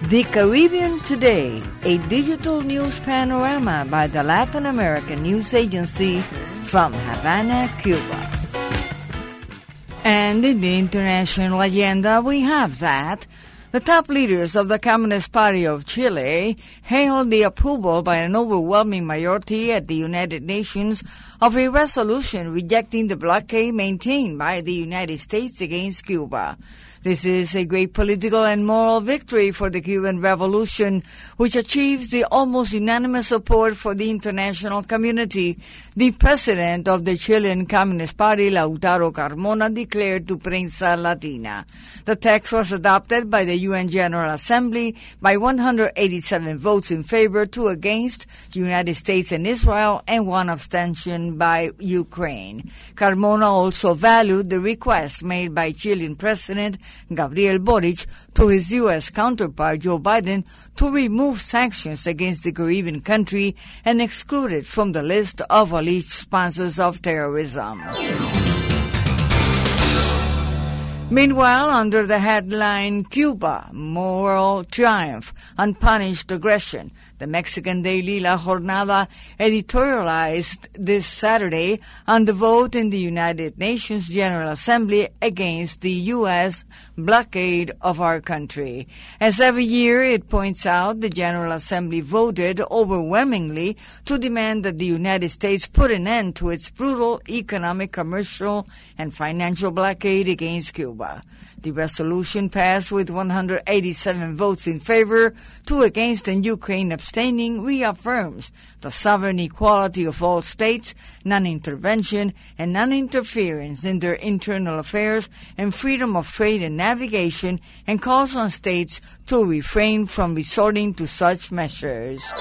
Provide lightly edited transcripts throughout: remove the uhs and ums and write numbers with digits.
The Caribbean Today, a digital news panorama by the Latin American News Agency from Havana, Cuba. And in the international agenda, we have that the top leaders of the Communist Party of Chile hailed the approval by an overwhelming majority at the United Nations of a resolution rejecting the blockade maintained by the United States against Cuba. This is a great political and moral victory for the Cuban Revolution, which achieves the almost unanimous support for the international community, the president of the Chilean Communist Party, Lautaro Carmona, declared to Prensa Latina. The text was adopted by the UN General Assembly by 187 votes in favor, 2 against, United States and Israel, and 1 abstention by Ukraine. Carmona also valued the request made by Chilean President Gabriel Boric to his U.S. counterpart Joe Biden to remove sanctions against the Caribbean country and exclude it from the list of alleged sponsors of terrorism. Meanwhile, under the headline, Cuba, Moral Triumph, Unpunished Aggression, the Mexican daily La Jornada editorialized this Saturday on the vote in the United Nations General Assembly against the U.S. blockade of our country. As every year, it points out the General Assembly voted overwhelmingly to demand that the United States put an end to its brutal economic, commercial, and financial blockade against Cuba. The resolution passed with 187 votes in favor, 2 against, and Ukraine abstaining, reaffirms the sovereign equality of all states, non-intervention and non-interference in their internal affairs, and freedom of trade and navigation, and calls on states to refrain from resorting to such measures.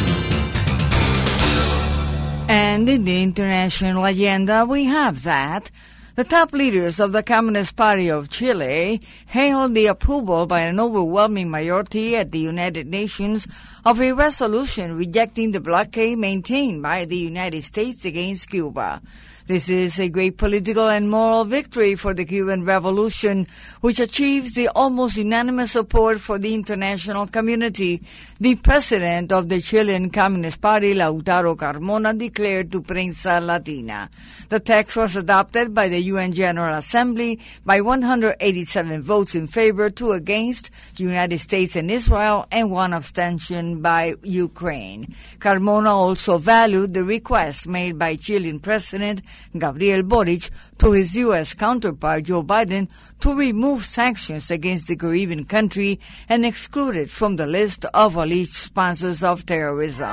And in the international agenda, we have that the top leaders of the Communist Party of Chile hailed the approval by an overwhelming majority at the United Nations of a resolution rejecting the blockade maintained by the United States against Cuba. This is a great political and moral victory for the Cuban Revolution, which achieves the almost unanimous support for the international community, the president of the Chilean Communist Party, Lautaro Carmona, declared to Prensa Latina. The text was adopted by the UN General Assembly by 187 votes in favor, 2 against, United States and Israel, and 1 abstention by Ukraine. Carmona also valued the request made by Chilean President Gabriel Boric to his U.S. counterpart Joe Biden to remove sanctions against the Caribbean country and exclude it from the list of alleged sponsors of terrorism.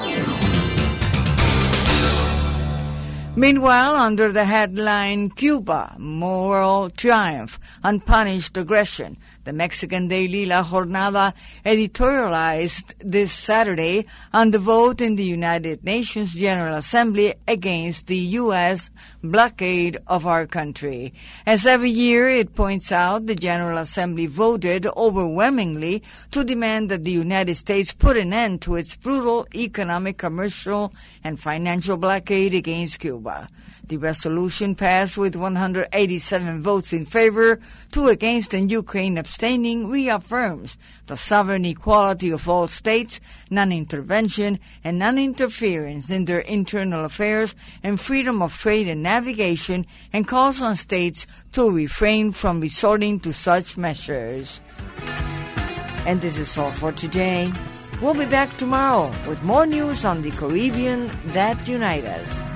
Meanwhile, under the headline, Cuba, Moral Triumph, Unpunished Aggression, the Mexican daily La Jornada editorialized this Saturday on the vote in the United Nations General Assembly against the U.S. blockade of our country. As every year, it points out the General Assembly voted overwhelmingly to demand that the United States put an end to its brutal economic, commercial, and financial blockade against Cuba. The resolution passed with 187 votes in favor, 2 against, and Ukraine abstaining, reaffirms the sovereign equality of all states, non-intervention and non-interference in their internal affairs, and freedom of trade and navigation, and calls on states to refrain from resorting to such measures. And this is all for today. We'll be back tomorrow with more news on the Caribbean that unite us.